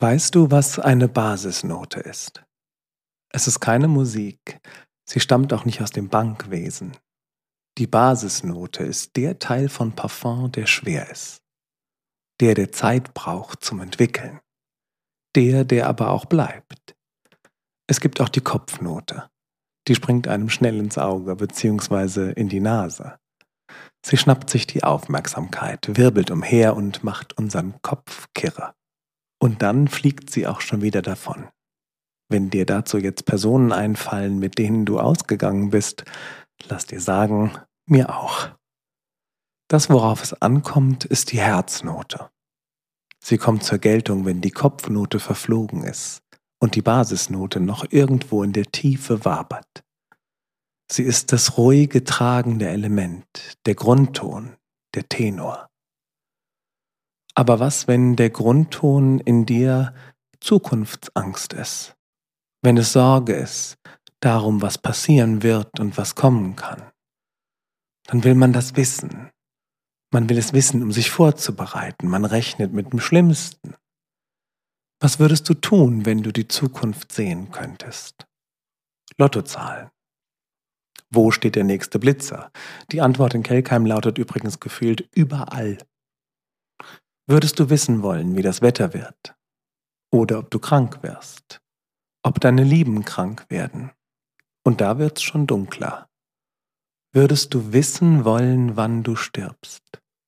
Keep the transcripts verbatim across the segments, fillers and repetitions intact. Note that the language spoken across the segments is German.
Weißt du, was eine Basisnote ist? Es ist keine Musik. Sie stammt auch nicht aus dem Bankwesen. Die Basisnote ist der Teil von Parfum, der schwer ist. Der, der Zeit braucht zum Entwickeln. Der, der aber auch bleibt. Es gibt auch die Kopfnote. Die springt einem schnell ins Auge bzw. in die Nase. Sie schnappt sich die Aufmerksamkeit, wirbelt umher und macht unseren Kopf kirre. Und dann fliegt sie auch schon wieder davon. Wenn dir dazu jetzt Personen einfallen, mit denen du ausgegangen bist, lass dir sagen, mir auch. Das, worauf es ankommt, ist die Herznote. Sie kommt zur Geltung, wenn die Kopfnote verflogen ist und die Basisnote noch irgendwo in der Tiefe wabert. Sie ist das ruhige, tragende Element, der Grundton, der Tenor. Aber was, wenn der Grundton in dir Zukunftsangst ist? Wenn es Sorge ist darum, was passieren wird und was kommen kann? Dann will man das wissen. Man will es wissen, um sich vorzubereiten. Man rechnet mit dem Schlimmsten. Was würdest du tun, wenn du die Zukunft sehen könntest? Lottozahlen. Wo steht der nächste Blitzer? Die Antwort in Kelkheim lautet übrigens gefühlt überall. Würdest du wissen wollen, wie das Wetter wird? Oder ob du krank wirst? Ob deine Lieben krank werden? Und da wird's schon dunkler. Würdest du wissen wollen, wann du stirbst?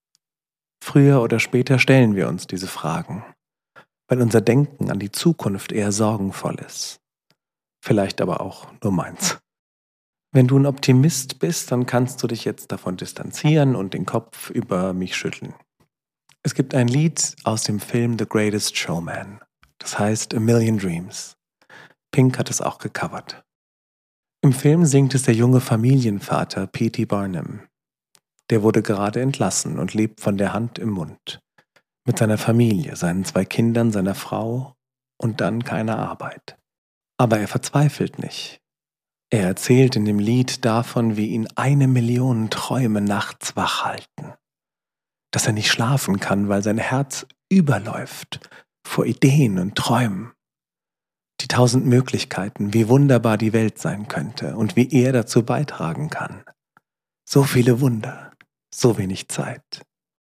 Früher oder später stellen wir uns diese Fragen, weil unser Denken an die Zukunft eher sorgenvoll ist. Vielleicht aber auch nur meins. Wenn du ein Optimist bist, dann kannst du dich jetzt davon distanzieren und den Kopf über mich schütteln. Es gibt ein Lied aus dem Film The Greatest Showman. Das heißt A Million Dreams. Pink hat es auch gecovert. Im Film singt es der junge Familienvater P T Barnum. Der wurde gerade entlassen und lebt von der Hand im Mund. Mit seiner Familie, seinen zwei Kindern, seiner Frau und dann keine Arbeit. Aber er verzweifelt nicht. Er erzählt in dem Lied davon, wie ihn eine Million Träume nachts wach halten. Dass er nicht schlafen kann, weil sein Herz überläuft vor Ideen und Träumen. Die tausend Möglichkeiten, wie wunderbar die Welt sein könnte und wie er dazu beitragen kann. So viele Wunder, so wenig Zeit.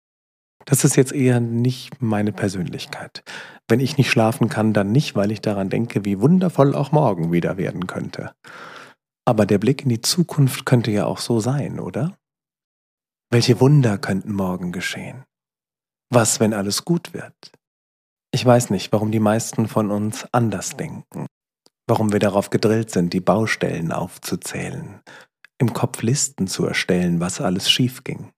Das ist jetzt eher nicht meine Persönlichkeit. Wenn ich nicht schlafen kann, dann nicht, weil ich daran denke, wie wundervoll auch morgen wieder werden könnte. Aber der Blick in die Zukunft könnte ja auch so sein, oder? Welche Wunder könnten morgen geschehen? Was, wenn alles gut wird? Ich weiß nicht, warum die meisten von uns anders denken. Warum wir darauf gedrillt sind, die Baustellen aufzuzählen, im Kopf Listen zu erstellen, was alles schief ging.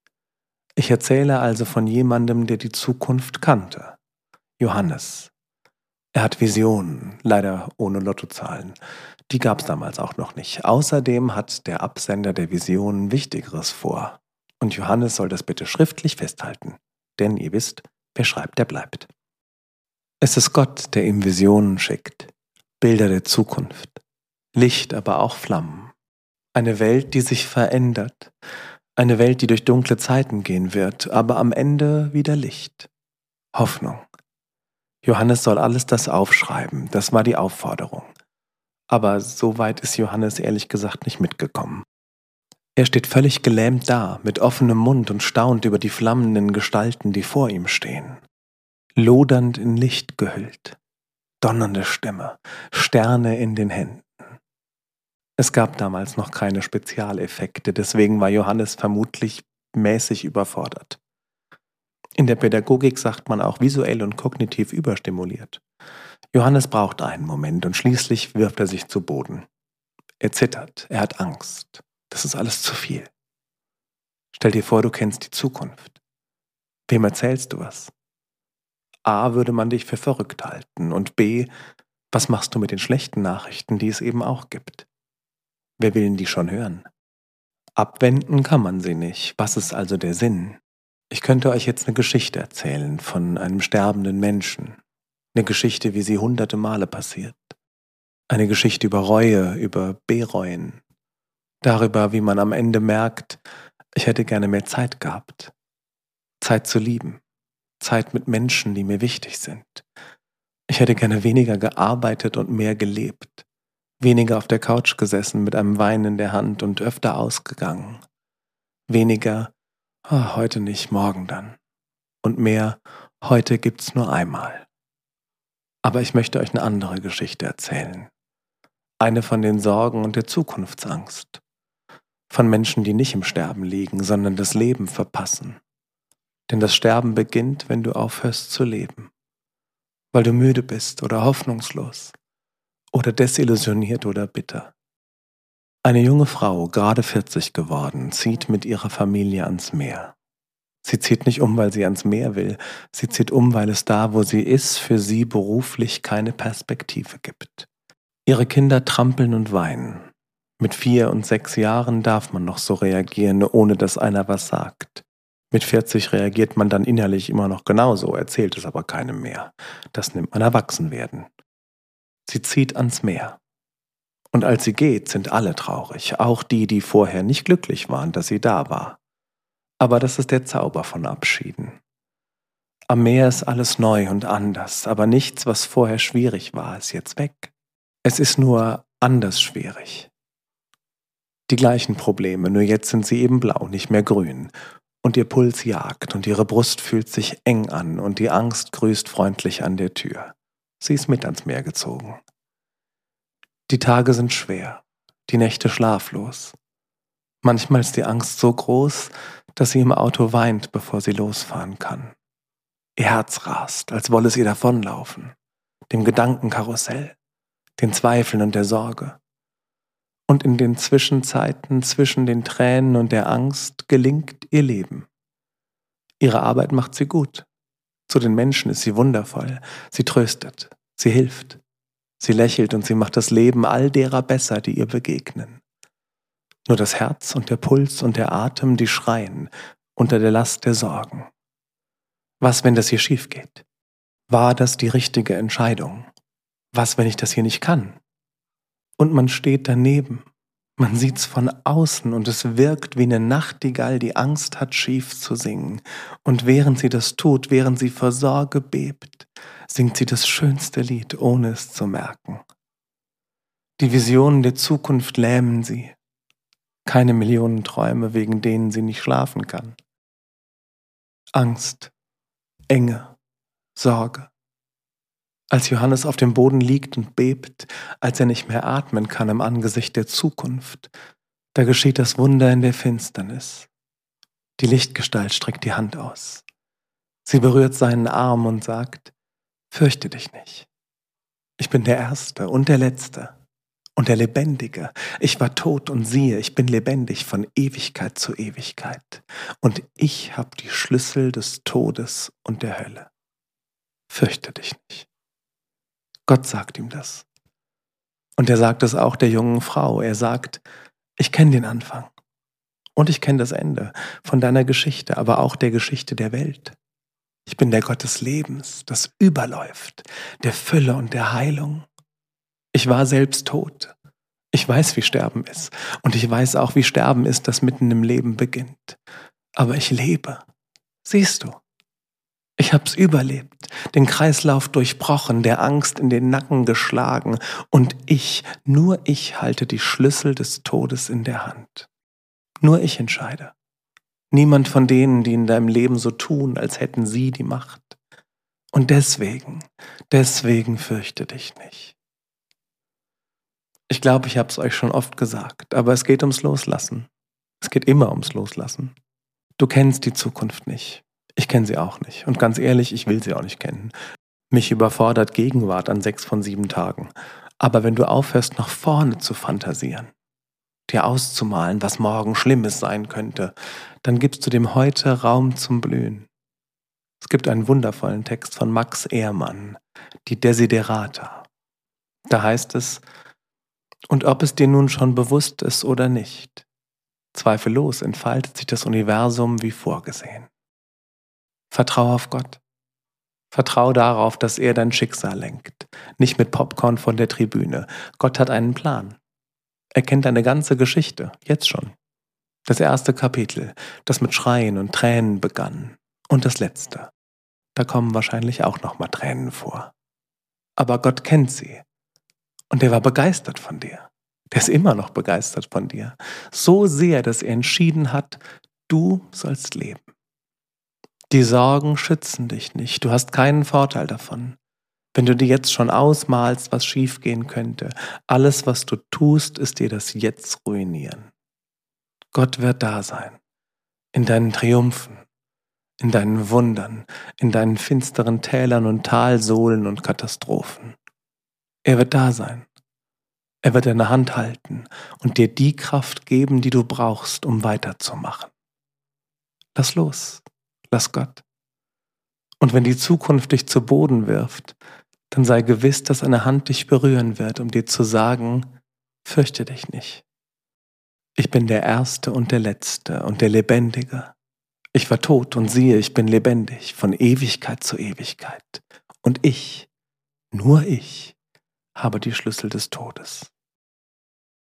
Ich erzähle also von jemandem, der die Zukunft kannte. Johannes. Er hat Visionen, leider ohne Lottozahlen. Die gab es damals auch noch nicht. Außerdem hat der Absender der Visionen Wichtigeres vor. Und Johannes soll das bitte schriftlich festhalten. Denn ihr wisst, wer schreibt, der bleibt. Es ist Gott, der ihm Visionen schickt. Bilder der Zukunft. Licht, aber auch Flammen. Eine Welt, die sich verändert. Eine Welt, die durch dunkle Zeiten gehen wird, aber am Ende wieder Licht. Hoffnung. Johannes soll alles das aufschreiben, das war die Aufforderung. Aber so weit ist Johannes ehrlich gesagt nicht mitgekommen. Er steht völlig gelähmt da, mit offenem Mund und staunt über die flammenden Gestalten, die vor ihm stehen. Lodernd in Licht gehüllt. Donnernde Stimme, Sterne in den Händen. Es gab damals noch keine Spezialeffekte, deswegen war Johannes vermutlich mäßig überfordert. In der Pädagogik sagt man auch visuell und kognitiv überstimuliert. Johannes braucht einen Moment und schließlich wirft er sich zu Boden. Er zittert, er hat Angst. Das ist alles zu viel. Stell dir vor, du kennst die Zukunft. Wem erzählst du was? A, würde man dich für verrückt halten und B, was machst du mit den schlechten Nachrichten, die es eben auch gibt? Wer will denn die schon hören? Abwenden kann man sie nicht. Was ist also der Sinn? Ich könnte euch jetzt eine Geschichte erzählen von einem sterbenden Menschen. Eine Geschichte, wie sie hunderte Male passiert. Eine Geschichte über Reue, über Bereuen. Darüber, wie man am Ende merkt, ich hätte gerne mehr Zeit gehabt. Zeit zu lieben. Zeit mit Menschen, die mir wichtig sind. Ich hätte gerne weniger gearbeitet und mehr gelebt, weniger auf der Couch gesessen mit einem Wein in der Hand und öfter ausgegangen, weniger, oh, heute nicht, morgen dann, und mehr, heute gibt's nur einmal. Aber ich möchte euch eine andere Geschichte erzählen, eine von den Sorgen und der Zukunftsangst, von Menschen, die nicht im Sterben liegen, sondern das Leben verpassen. Denn das Sterben beginnt, wenn du aufhörst zu leben, weil du müde bist oder hoffnungslos oder desillusioniert oder bitter. Eine junge Frau, gerade vierzig geworden, zieht mit ihrer Familie ans Meer. Sie zieht nicht um, weil sie ans Meer will, sie zieht um, weil es da, wo sie ist, für sie beruflich keine Perspektive gibt. Ihre Kinder trampeln und weinen. Mit vier und sechs Jahren darf man noch so reagieren, ohne dass einer was sagt. Mit vierzig reagiert man dann innerlich immer noch genauso, erzählt es aber keinem mehr. Das nimmt man Erwachsenwerden. Sie zieht ans Meer. Und als sie geht, sind alle traurig, auch die, die vorher nicht glücklich waren, dass sie da war. Aber das ist der Zauber von Abschieden. Am Meer ist alles neu und anders, aber nichts, was vorher schwierig war, ist jetzt weg. Es ist nur anders schwierig. Die gleichen Probleme, nur jetzt sind sie eben blau, nicht mehr grün. Und ihr Puls jagt und ihre Brust fühlt sich eng an und die Angst grüßt freundlich an der Tür. Sie ist mit ans Meer gezogen. Die Tage sind schwer, die Nächte schlaflos. Manchmal ist die Angst so groß, dass sie im Auto weint, bevor sie losfahren kann. Ihr Herz rast, als wolle es ihr davonlaufen, dem Gedankenkarussell, den Zweifeln und der Sorge. Und in den Zwischenzeiten zwischen den Tränen und der Angst gelingt ihr Leben. Ihre Arbeit macht sie gut. Zu den Menschen ist sie wundervoll. Sie tröstet, sie hilft, sie lächelt und sie macht das Leben all derer besser, die ihr begegnen. Nur das Herz und der Puls und der Atem, die schreien unter der Last der Sorgen. Was, wenn das hier schief geht? War das die richtige Entscheidung? Was, wenn ich das hier nicht kann? Und man steht daneben. Man sieht's von außen und es wirkt wie eine Nachtigall, die Angst hat, schief zu singen. Und während sie das tut, während sie vor Sorge bebt, singt sie das schönste Lied, ohne es zu merken. Die Visionen der Zukunft lähmen sie. Keine Millionen Träume, wegen denen sie nicht schlafen kann. Angst, Enge, Sorge. Als Johannes auf dem Boden liegt und bebt, als er nicht mehr atmen kann im Angesicht der Zukunft, da geschieht das Wunder in der Finsternis. Die Lichtgestalt streckt die Hand aus. Sie berührt seinen Arm und sagt, fürchte dich nicht. Ich bin der Erste und der Letzte und der Lebendige. Ich war tot und siehe, ich bin lebendig von Ewigkeit zu Ewigkeit. Und ich habe die Schlüssel des Todes und der Hölle. Fürchte dich nicht. Gott sagt ihm das. Und er sagt es auch der jungen Frau. Er sagt, ich kenne den Anfang und ich kenne das Ende von deiner Geschichte, aber auch der Geschichte der Welt. Ich bin der Gott des Lebens, das überläuft, der Fülle und der Heilung. Ich war selbst tot. Ich weiß, wie Sterben ist. Und ich weiß auch, wie Sterben ist, das mitten im Leben beginnt. Aber ich lebe. Siehst du? Ich hab's überlebt, den Kreislauf durchbrochen, der Angst in den Nacken geschlagen und ich, nur ich halte die Schlüssel des Todes in der Hand. Nur ich entscheide. Niemand von denen, die in deinem Leben so tun, als hätten sie die Macht. Und deswegen, deswegen fürchte dich nicht. Ich glaube, ich hab's euch schon oft gesagt, aber es geht ums Loslassen. Es geht immer ums Loslassen. Du kennst die Zukunft nicht. Ich kenne sie auch nicht. Und ganz ehrlich, ich will sie auch nicht kennen. Mich überfordert Gegenwart an sechs von sieben Tagen. Aber wenn du aufhörst, nach vorne zu fantasieren, dir auszumalen, was morgen Schlimmes sein könnte, dann gibst du dem Heute Raum zum Blühen. Es gibt einen wundervollen Text von Max Ehrmann, die Desiderata. Da heißt es, und ob es dir nun schon bewusst ist oder nicht, zweifellos entfaltet sich das Universum wie vorgesehen. Vertrau auf Gott. Vertrau darauf, dass er dein Schicksal lenkt. Nicht mit Popcorn von der Tribüne. Gott hat einen Plan. Er kennt deine ganze Geschichte, jetzt schon. Das erste Kapitel, das mit Schreien und Tränen begann. Und das letzte. Da kommen wahrscheinlich auch noch mal Tränen vor. aber Gott kennt sie. Und er war begeistert von dir. Der ist immer noch begeistert von dir. So sehr, dass er entschieden hat, du sollst leben. Die Sorgen schützen dich nicht. Du hast keinen Vorteil davon. Wenn du dir jetzt schon ausmalst, was schiefgehen könnte, alles, was du tust, ist dir das Jetzt ruinieren. Gott wird da sein. In deinen Triumphen, in deinen Wundern, in deinen finsteren Tälern und Talsohlen und Katastrophen. Er wird da sein. Er wird deine Hand halten und dir die Kraft geben, die du brauchst, um weiterzumachen. Lass los, lass Gott. Und wenn die Zukunft dich zu Boden wirft, dann sei gewiss, dass eine Hand dich berühren wird, um dir zu sagen, fürchte dich nicht. Ich bin der Erste und der Letzte und der Lebendige. Ich war tot und siehe, ich bin lebendig, von Ewigkeit zu Ewigkeit. Und ich, nur ich, habe die Schlüssel des Todes.